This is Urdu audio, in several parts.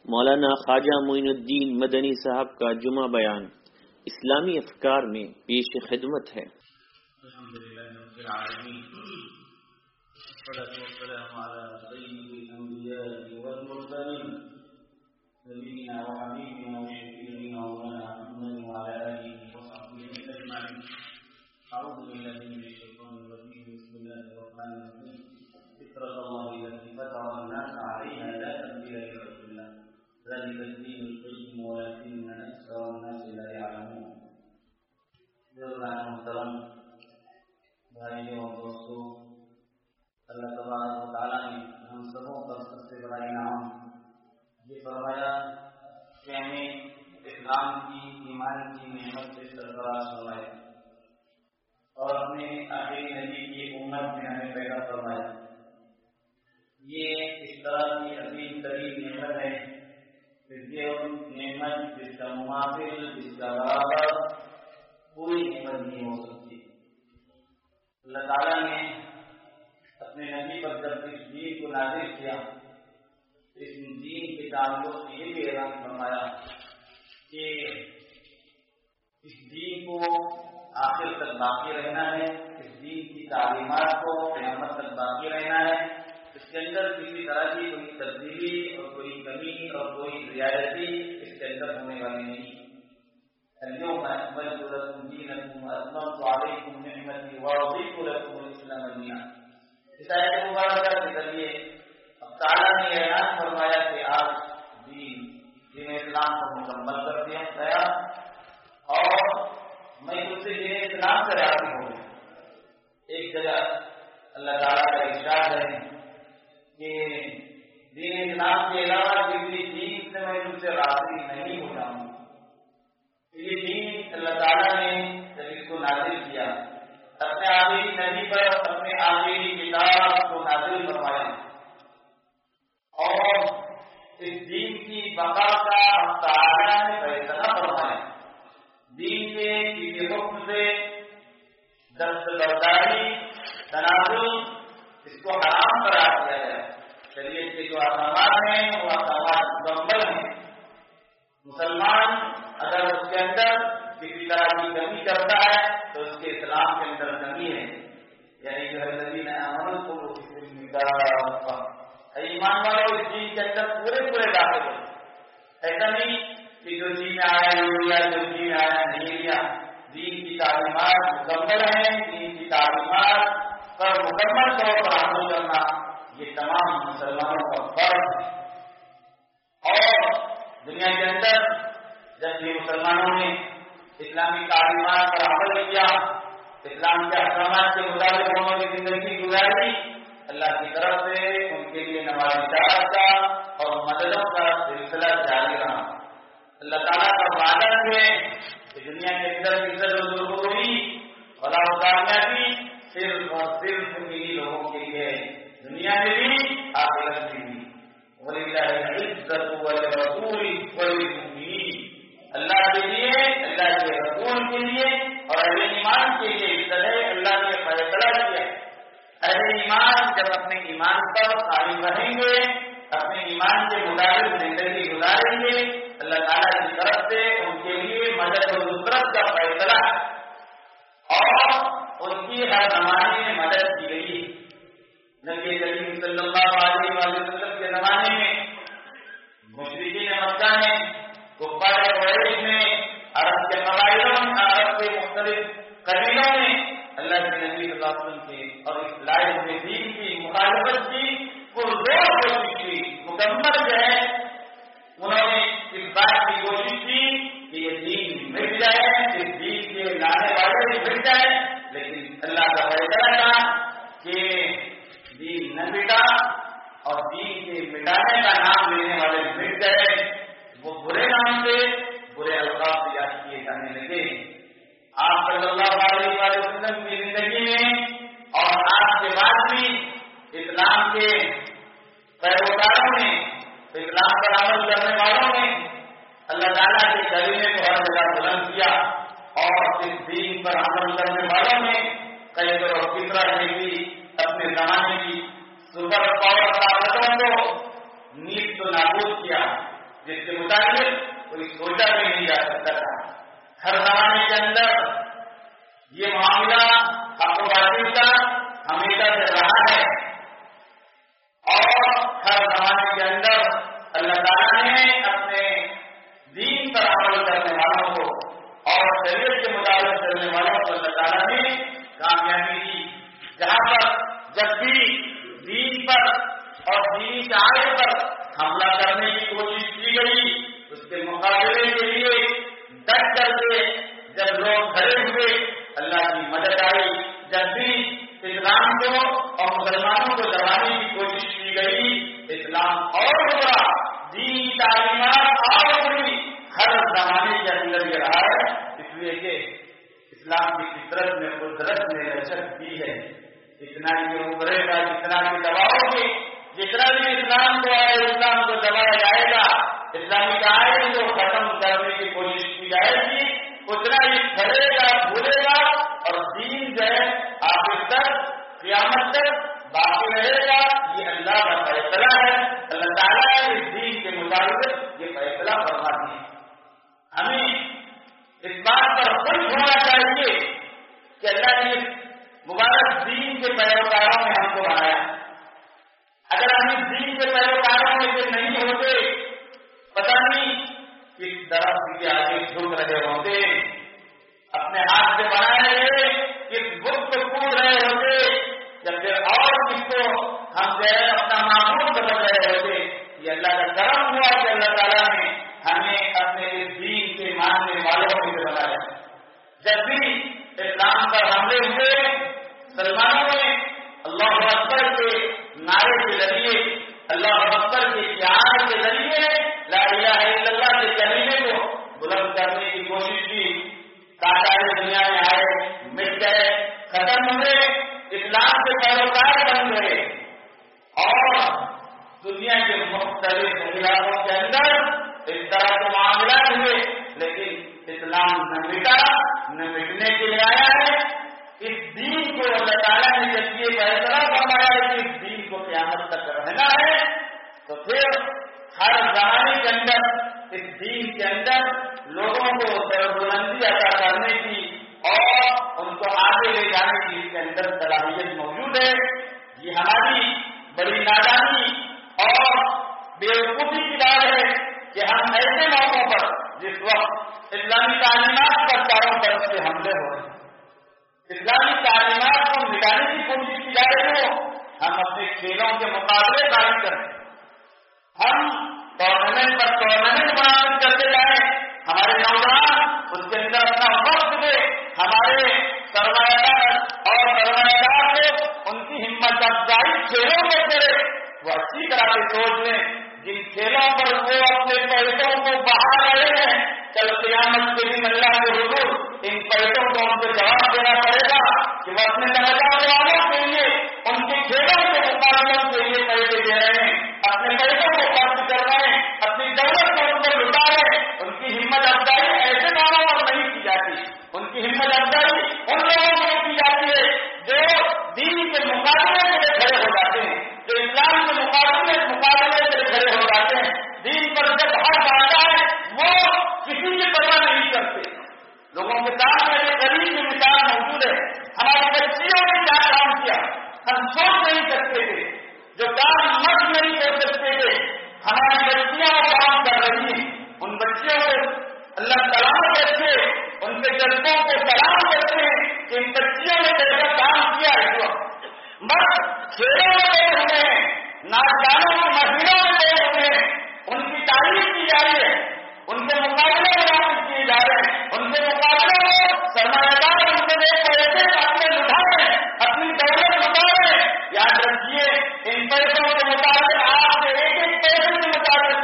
مولانا خواجہ معین الدین مدنی صاحب کا جمعہ بیان اسلامی افکار میں پیش خدمت ہے۔ الحمدللہ رب العالمین والصلاة والسلام علی سید الانبیاء والمرسلین نبینا وحبیبنا وشفیعنا مولانا محمد وعلی آلہ وصحبہ اجمعین۔ اعوذ باللہ من الشیطان الرجیم، بسم اللہ الرحمن الرحیم۔ فطرۃ اللہ التي فطر الناس علیہا لا تبدیل لخلق اللہ ذلک الدین القیم ولکن اکثر الناس لا یعلمون۔ محترم بھائیوں اور دوستوں، اللہ تبارک و تعالیٰ نے ہم سبوں کا سب سے بڑا انعام یہ فرمایا کہ ہمیں اسلام کی ایمان کی نعمت سے سرفراز فرمایا اور اپنے آخری نبی کی امت میں ہمیں پیدا فرمایا۔ یہ اس طرح کی عظیم ترین نعمت ہے کہ یہ نعمت جس کا مماثل، جس کا برابر کوئی نعمت نہیں ہو سکتی۔ اللہ تعالیٰ نے اپنے نبی پر جب اس دین کو نازل کیا، اس دین کے تعلق سے یہ بھی اعلان فرمایا کہ اس دین کو آخر تک باقی رہنا ہے، اس دین کی تعلیمات کو قیامت تک باقی رہنا ہے، اس کے اندر کسی طرح کی کوئی تبدیلی اور کوئی کمی اور کوئی زیادتی اس کے اندر ہونے والی نہیں۔ اليوم أكملت لكم دينكم وأتممت عليكم نعمتي ورضيت لكم الإسلام دينا۔ اس آیت مبارکہ کے ذریعے اب تعالیٰ نے اعلان فرمایا کہ آج دین اسلام کو مکمل کر دیا گیا اور میں اس سے دین اسلام سے راضی ہوں۔ ایک جگہ اللہ تعالیٰ کا ارشاد ہے کہ دین اسلام کے علاوہ کسی دین سے میں تم سے راضی نہیں ہو جاؤں۔ یہ دین اللہ تعالیٰ نے جب اس کو نازل کیا، اپنے آخری نبی پر اپنے آخری کتاب کو نازل فرمایا اور اس دین کی بقا کا تعالیٰ نے فیصلہ فرمایا۔ دین کے کسی حکم سے دستبرداری، تنازل اس کو حرام قرار دیا گیا۔ شریعت کے جو احکامات ہیں وہ احکامات مکمل ہیں۔ مسلمان اگر اس کے اندر کسی طرح کی کمی کرتا ہے تو اس کے اسلام کے اندر کمی ہے۔ یعنی جو الذین آمنوا ادخلوا فی السلم کافۃ، ایمان والوں اس دین کے اندر پورے داخل ہو۔ ایسا نہیں کہ جو دین آیا نہیں لیا، جو دین آیا نہیں لیا۔ دین کی تعلیمات مکمل ہیں، دین کی تعلیمات پر مکمل طور پر عمل کرنا یہ تمام مسلمانوں کا فرض ہے۔ اور دنیا کے اندر جب بھی مسلمانوں نے اسلامی تعلیمات پر عمل کیا، اسلام کے احکامات کے مطابق انہوں نے زندگی گزاری، اللہ کی طرف سے ان کے لیے نوازشات کا اور مددوں کا سلسلہ جاری رہا۔ اللہ تعالیٰ کا وعدہ ہے کہ دنیا کے اندر عزت و ظہوری اور کامیابی صرف اور صرف انہی لوگوں کے لیے، دنیا میں بھی آخرت میں بھی۔ وَلِلَّهِ الْعِزَّةُ وَلِرَسُولِهِ وَلِلْمُؤْمِنِينَ، اللہ کے لیے، اللہ کے رسول کے لیے اور اہل ایمان کے لیے عزت ہے۔ اللہ نے فیصلہ کیا اہل ایمان جب اپنے ایمان پر قائم رہیں گے، اپنے ایمان کے مطابق زندگی گزاریں گے، اللہ تعالیٰ کی طرف سے ان کے لیے مدد و نصرت کا فیصلہ اور ان کی ہر زمانے میں مدد کی گئی۔ نبی کریم صلی اللہ علیہ وسلم کے زمانے میں مشرکین مکہ نے، کفار قریش نے، عرب کے قبائلوں میں، عرب کے مختلف قبیلوں نے اللہ کے نبی صلی اللہ علیہ وسلم کے اور اس لائے ہوئے دین کی مخالفت کی پرزور کوشش کی۔ مکمل جو ہے انہوں نے اس بات کی کوشش کی کہ یہ دین مٹ جائے، اس دین کے لانے والے مٹ جائے، لیکن اللہ کا فیصلہ تھا کہ دین نہ مٹا اور دین کے مٹانے کا نام لینے والے مٹ گئے۔ وہ برے نام سے، برے القاب سے یاد کیے جانے لگے۔ آپ صلی اللہ علیہ وسلم کی زندگی میں اور آپ کے بعد بھی اسلام کے پیروکاروں نے، اسلام پر عمل کرنے والوں نے اللہ تعالیٰ کے کلمے کو ہر جگہ بلند کیا اور اس دین پر عمل کرنے والوں نے قیصر اور کسریٰ جیسی اپنے زمانے کی سپر پاور طاقتوں کو نیز تو نابود کیا، جس کے متعلق کوئی سوچا بھی نہیں جا سکتا تھا. ہر زمانے کے اندر یہ معاملہ حق و باطل کا ہمیشہ سے رہا ہے اور ہر زمانے کے اندر اللہ تعالیٰ نے اپنے دین پر عمل کرنے والوں کو اور شریعت کے مطابق چلنے والوں کو اللہ تعالیٰ نے کامیابی دی. جہاں پر جب بھی دین پر اور دینی شعائر پر حملہ کرنے کی کوشش کی گئی اس کے مقابلے کے لیے ڈٹ کر کے جب لوگ کھڑے ہوئے اللہ کی مدد آئی. جب بھی اسلام کو اور مسلمانوں کو دبانے کی کوشش کی گئی اسلام اور بڑا دینی تعلیمات اور بڑی ہر زمانے کے اندر یہ رہا ہے. اس لیے کہ اسلام کی فطرت میں قدرت نے رچت کی ہے. اتنا ہی ابھرے گا جتنا بھی دباؤ گے جتنا بھی اسلام کو آئے اسلام کو دبایا جائے گا اسلامی قاعدے کو ختم کرنے کی کوشش کی جائے گی اتنا ہی کھڑے گا بھولے گا اور دین جو ہے آخر تک قیامت تک باقی رہے گا. یہ اللہ کا فیصلہ ہے. اللہ تعالیٰ نے اس دین کے مطابق یہ فیصلہ فرما دیا. ہمیں اس بات پر خوش ہونا چاہیے کہ اللہ نے مبارک دین کے پیروکاروں میں ہم کو بنایا. اگر ہم اس دین کے پیروکاروں میں سے نہیں ہوتے پتہ نہیں کس درخت کے آگے جھک رہے ہوتے اپنے ہاتھ سے بنائے ہوئے کس بت کو کود رہے ہوتے یا پھر اور کس کو ہم جو ہے اپنا معمول بدل رہے ہوتے. یہ اللہ کا کرم ہوا کہ اللہ تعالیٰ نے ہمیں اپنے اس دین کے ماننے والوں میں سے بنایا. جب بھی اسلام پر حملے ہوئے مسلمانوں نے اللہ اکبر کے نعرے کے ذریعے اللہ اکبر کے شعار کے ذریعے لا الہ الا اللہ کے کلمے کو بلند کرنے کی کوشش کی. کاٹارے دنیا میں آئے مٹ گئے ختم ہوئے اسلام کے پیروکار بن گئے اور دنیا کے مختلف علاقوں کے اندر اس طرح کے معاملات ہوئے لیکن اسلام نہ مٹا نہ مٹنے کے لیے آیا ہے. اس دین کو اللہ تعالیٰ نے جب یہ فیصلہ فرمایا ہے کہ اس دین کو قیامت تک رہنا ہے تو پھر ہر زمانے کے اندر اس دین کے اندر لوگوں کو سربلندی عطا کرنے کی اور ان کو آگے لے جانے کی اس کے اندر صلاحیت موجود ہے. یہ ہماری بڑی نادانی اور بیوقوفی کی بات ہے کہ ہم ایسے موقعوں پر جس وقت اسلامی تعلیمات پر چاروں طرف سے حملے ہو رہے ہیں اسلامی تعلیمات کو مٹانے کی کوشش کی جا رہی ہو ہم اپنے کھیلوں کے مقابلے قائم کریں ہم ٹورنامنٹ پر ٹورنامنٹ منعقد کرتے جائیں ہمارے نوجوان اس کے اندر اپنا وقت دے ہمارے سرمایہ دار اور سرمایہ دار کو ان کی ہمت افزائی کھیلوں میں کرے. وہ اچھی طرح سے سوچ لیں جن کھیلوں پر وہ اپنے پیسوں کو بہا رہے ہیں کل قیامت کے دن اللہ کے حضور ان پیسوں کو ان کو جواب دینا پڑے گا کہ وہ اپنے نوجوان والوں کے لیے ان کے کھیلوں کے مقابلوں کے لیے پیسے دے رہے ہیں اپنے پیسوں کو خرچ کر رہے ہیں اپنی دولت کو ان پر لٹا رہے ہیں. ان کی ہمت افزائی ایسے کاموں پر نہیں کی جاتی. ان کی ہمت افزائی ان لوگوں میں کی جاتی ہے جو دین کے مقابلے کے لیے کھڑے ہو جاتے ہیں جو اسلام کے مقابلے کے لیے کھڑے ہو جاتے ہیں. دین پر جب حق آتا ہے وہ کسی کی پرواہ نہیں کرتے. لوگوں کے سامنے ایک غریب کی مثال موجود ہے. ہماری بچیوں نے کیا کام کیا ہم سوچ نہیں سکتے تھے. جو کام مرد نہیں کر سکتے تھے ہماری بچیاں کام کر رہی ہیں. ان بچیوں کو اللہ سلام کرتے ان کے جذبوں کو سلام کرتے ہیں کہ ان بچیوں نے کیسا کام کیا ہے. جو مرد کھیلوں میں گئے ہوئے ہیں ناچ گانوں کی محفلوں میں گئے ہوئے ہیں ان کی تعریف کی جا رہی ہے ان کے مقابلے منعقد کیے جا رہے ہیں ان کے مقابلے میں سرمایہ دار ان سے پیسے اپنے لٹا رہے ہیں اپنی دولت لٹا رہے ہیں. یاد رکھیے ان پیسوں کے مطابق آپ ایک ایک پیسے کے مطابق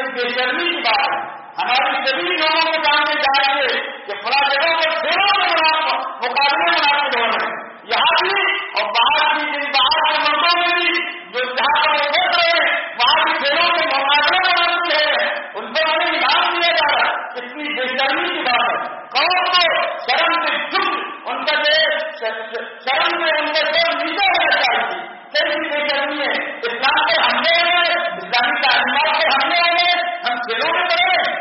بے شرمی کی بات ہے. ہماری سبھی لوگوں کے سامنے جائیں گے کہ فلاں جگہوں پر کھیلوں کے مقابلے منعقد ہو رہے ہیں یہاں بھی اور باہر بھی جن باہر کے ملکوں میں بھی جو جہاں پر وہ دیکھ رہے ہیں وہاں بھی کھیلوں کے مقابلے منعقد ہو رہے ہیں. ان پر ہمیں انعام دیا جا رہا ہے. اتنی بے شرمی کی بات ہے. قوم کو شرم سے جھک ان کا شرم سے ان کا سر نیچے ہونا چاہیے. کیسی بے شرمی ہے. اسلام پر حملے ہوئے اسلامی تعلیمات پر حملے ہوئے ہم کھیلوں میں پڑے ہیں.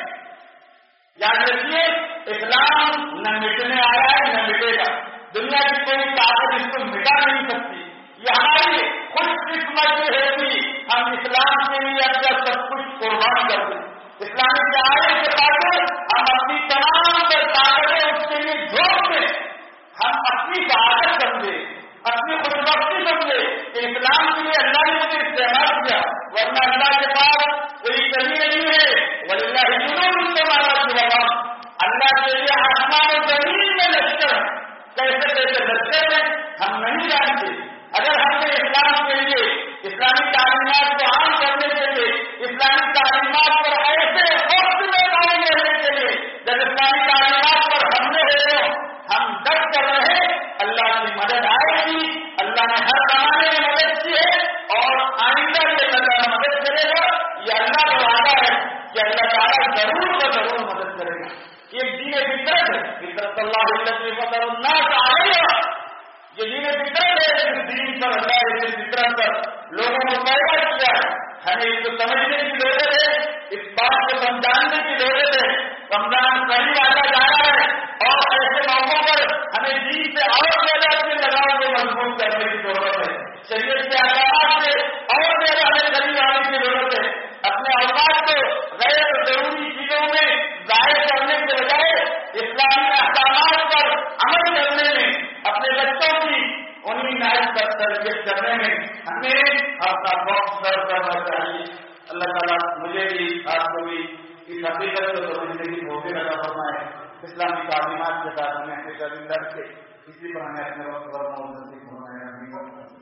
یاد رکھیے اسلام نہ مٹنے آیا ہے نہ مٹے گا. دنیا کی کوئی طاقت اس کو مٹا نہیں سکتی. یہ ہماری خوش قسمت ہوگی ہم اسلام کے لیے اپنا سب کچھ قربان کر دیں. اسلامی تعلیم کے خاطر ہم اپنی تمام تر طاقتیں اس کے لیے جھونک دیں. ہم اپنی سعادت سمجھیں اپنی خوشبختی سمجھیں کہ اسلام کے لیے اللہ نے مجھے استعمال کیا ورنہ اللہ کے پاس کوئی کمی نہیں ہے. وللہ جنود السماوات والارض. اللہ کے لیے آسمان و زمین میں لشکر ہے. کیسے کیسے لشکر ہے ہم نہیں جانتے. اگر ہم نے اسلام کے لیے اسلامی تعلیمات کو عام کرنے کے لیے اسلامی تعلیمات پر ایسے وقت میں قائم رہنے کے لیے جب اسلامی تعلیمات پر حملے ہو ہم ڈٹ کر رہے اللہ کی مدد آئے گی. اللہ نے ہر زمانے میں مدد کی ہے اور آئندہ کے اللہ مدد کرے گا. یہ اللہ کا وعدہ ہے کہ اللہ تعالیٰ ضرور کا ضرور مدد کرے گا. یہ دین فطرت ہے. فطرت اللہ الذی فطر الناس علیہا. یہ دین فطرت ہے. اس دین پر اللہ نے فطرت پر لوگوں کو پیدا کیا ہے. ہمیں اس کو سمجھنے کی ضرورت ہے. اس بات کو سمجھانے کی ضرورت ہے. رمضان قریب آتا جا رہا ہے اور ایسے موقعوں پر ہمیں دین سے اور زیادہ اپنے لگاؤ کو مضبوط کرنے کی ضرورت ہے. شریعت کے احکامات سے اور زیادہ ہمیں قریب آنے کی ضرورت ہے. اپنے اوقات کو غیر ضروری چیزوں میں ضائع کرنے کے بجائے اسلامی احکامات پر عمل کرنے میں اپنے بچوں کی انہیں نائب پر تربیت کرنے میں ہمیں اپنا وقت صرف کرنا چاہیے. اللہ تعالیٰ مجھے بھی آپ کو بھی اس حقیقت کو سمجھنے کی توفیق عطا فرمائے. اسلامی تعلیمات کے ساتھ ہمیں ہمیشہ زندہ رکھے. اسی پر ہمیں اپنے وقت پر نصیب فرمائے.